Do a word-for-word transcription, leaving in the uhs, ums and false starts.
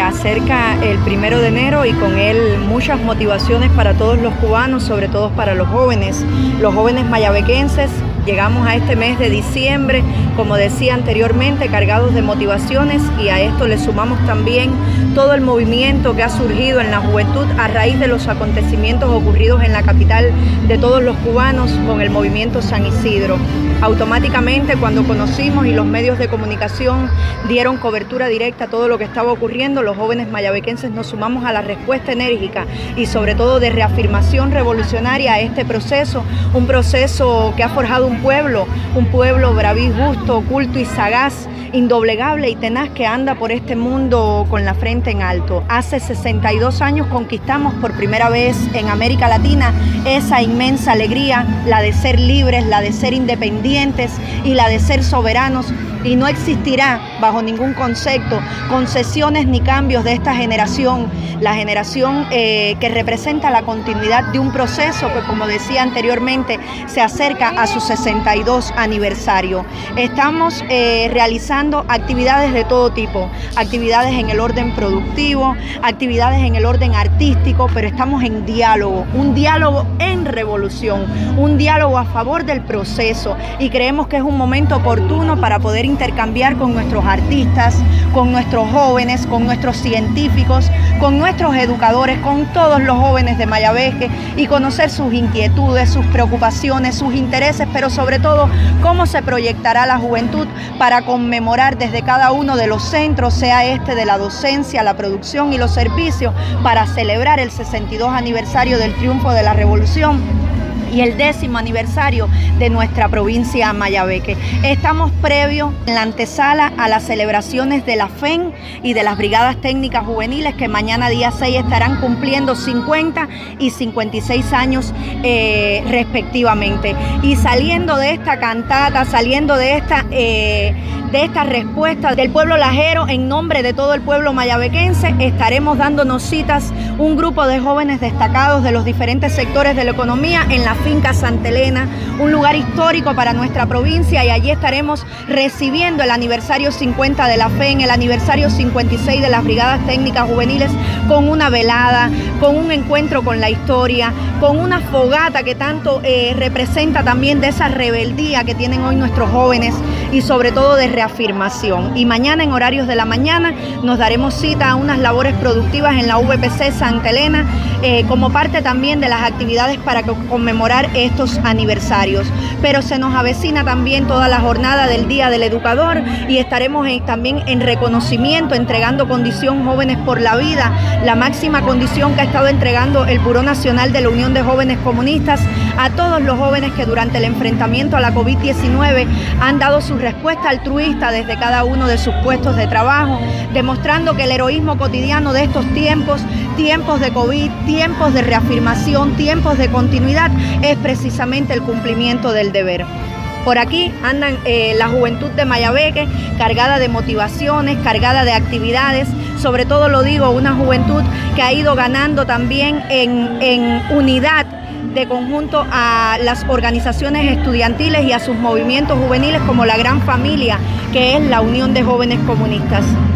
acerca el primero de enero y con él muchas motivaciones para todos los cubanos, sobre todo para los jóvenes, los jóvenes mayabequenses. Llegamos a este mes de diciembre, como decía anteriormente, cargados de motivaciones, y a esto le sumamos también todo el movimiento que ha surgido en la juventud a raíz de los acontecimientos ocurridos en la capital de todos los cubanos con el movimiento San Isidro. Automáticamente, cuando conocimos y los medios de comunicación dieron cobertura directa a todo lo que estaba ocurriendo, los jóvenes mayabequenses nos sumamos a la respuesta enérgica y sobre todo de reafirmación revolucionaria a este proceso, un proceso que ha forjado un pueblo, un pueblo braví, justo, culto y sagaz, indoblegable y tenaz, que anda por este mundo con la frente en alto. Hace sesenta y dos años conquistamos por primera vez en América Latina esa inmensa alegría, la de ser libres, la de ser independientes y la de ser soberanos, y no existirá bajo ningún concepto concesiones ni cambios de esta generación, la generación eh, que representa la continuidad de un proceso que, como decía anteriormente, se acerca a su sesenta y dos aniversario. Estamos eh, realizando actividades de todo tipo, actividades en el orden productivo, actividades en el orden artístico, pero estamos en diálogo, un diálogo en revolución, un diálogo a favor del proceso, y creemos que es un momento oportuno para poder intercambiar con nuestros artistas, con nuestros jóvenes, con nuestros científicos, con nuestros educadores, con todos los jóvenes de Mayabeque, y conocer sus inquietudes, sus preocupaciones, sus intereses, pero sobre todo cómo se proyectará la juventud para conmemorar desde cada uno de los centros, sea este de la docencia, la producción y los servicios, para celebrar el sesenta y dos aniversario del triunfo de la revolución y el décimo aniversario de nuestra provincia Mayabeque. Estamos previos en la antesala a las celebraciones de la F E N y de las Brigadas Técnicas Juveniles, que mañana día seis estarán cumpliendo cincuenta y cincuenta y seis años eh, respectivamente. Y saliendo de esta cantata, saliendo de esta, eh, de esta respuesta del pueblo lajero, en nombre de todo el pueblo mayabequense, estaremos dándonos citas un grupo de jóvenes destacados de los diferentes sectores de la economía en la finca Santa Elena, un lugar histórico para nuestra provincia, y allí estaremos recibiendo el aniversario cincuenta de la F E N, el aniversario cincuenta y seis de las Brigadas Técnicas Juveniles, con una velada, con un encuentro con la historia, con una fogata que tanto eh, representa también de esa rebeldía que tienen hoy nuestros jóvenes, y sobre todo de reafirmación. Y mañana, en horarios de la mañana, nos daremos cita a unas labores productivas en la V P C Santa Elena, eh, como parte también de las actividades para conmemorar estos aniversarios. Pero se nos avecina también toda la jornada del Día del Educador, y estaremos en, también en reconocimiento, entregando condición Jóvenes por la Vida, la máxima condición que ha estado entregando el Buró Nacional de la Unión de Jóvenes Comunistas a todos los jóvenes que durante el enfrentamiento a la COVID diecinueve han dado su respuesta altruista desde cada uno de sus puestos de trabajo, demostrando que el heroísmo cotidiano de estos tiempos, tiempos de COVID, tiempos de reafirmación, tiempos de continuidad, es precisamente el cumplimiento del deber. Por aquí andan eh, la juventud de Mayabeque, cargada de motivaciones, cargada de actividades, sobre todo lo digo, una juventud que ha ido ganando también en, en unidad de conjunto a las organizaciones estudiantiles y a sus movimientos juveniles, como la gran familia que es la Unión de Jóvenes Comunistas.